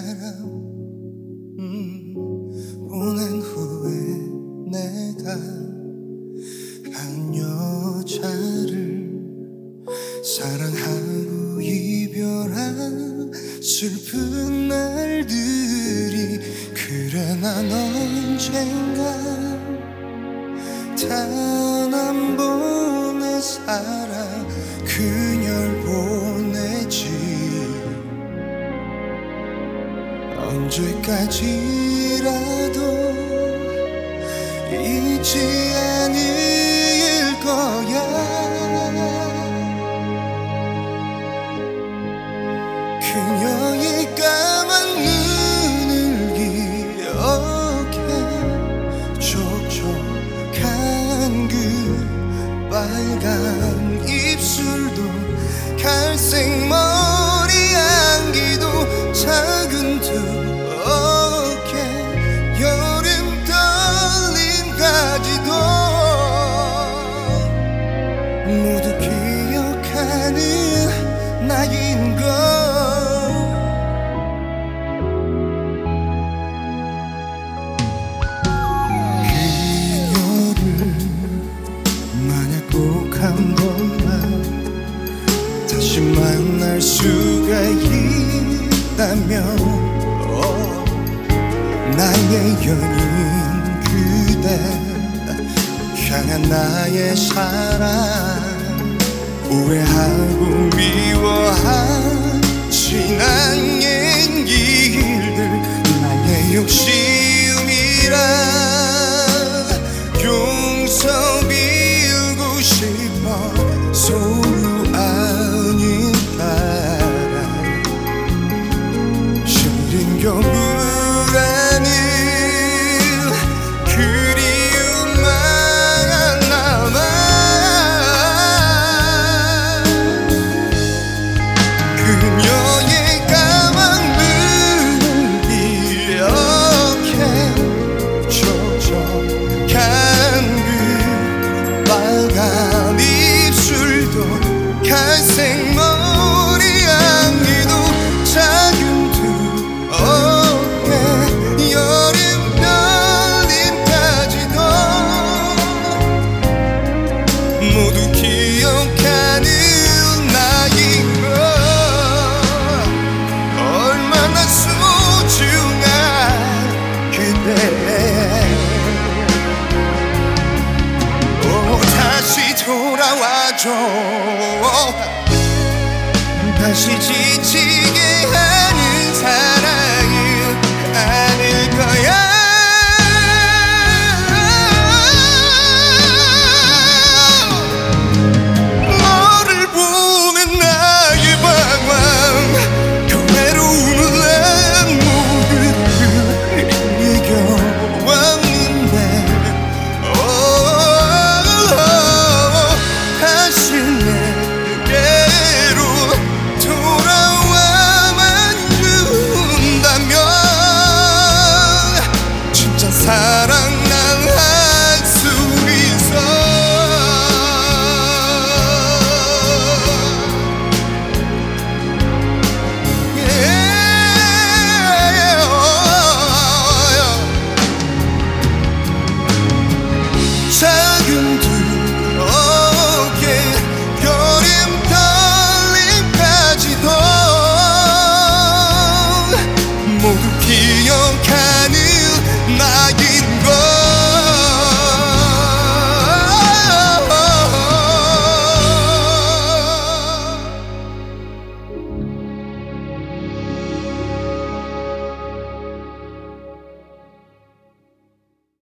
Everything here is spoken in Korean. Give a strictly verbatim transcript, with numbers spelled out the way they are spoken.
사람 음, 보낸 후에 내가 한 여자를 사랑하고 이별한 슬픈 날들이 그래 난 언젠가 단 한 번의 사랑 그녀를 보내지 언제까지라도 잊지 않을 거야 그녀의 까만 눈을 기억해 촉촉한 그 빨간 입술도 갈색 머리 향기도 작은 두 어깨 여름 떨림까지도 모두 기억하는 나인 걸 한 번만 다시 만날 수가 있다면 oh, 나의 연인 그대 향한 나의 사랑 후회하고 미워한 지난 얘기들 나의 욕심이라 용서 소유 아닌 바람 시린 겨울하는 그리움만 남아 그녀의 까만 눈을 기억해 촉촉한 그 빨간 갈색 머리 향기도 작은 두 어깨 여름 떨림까지도 모두 기억하는 나인 걸 얼마나 소중한 그대 오 다시 돌아와줘 다시 지치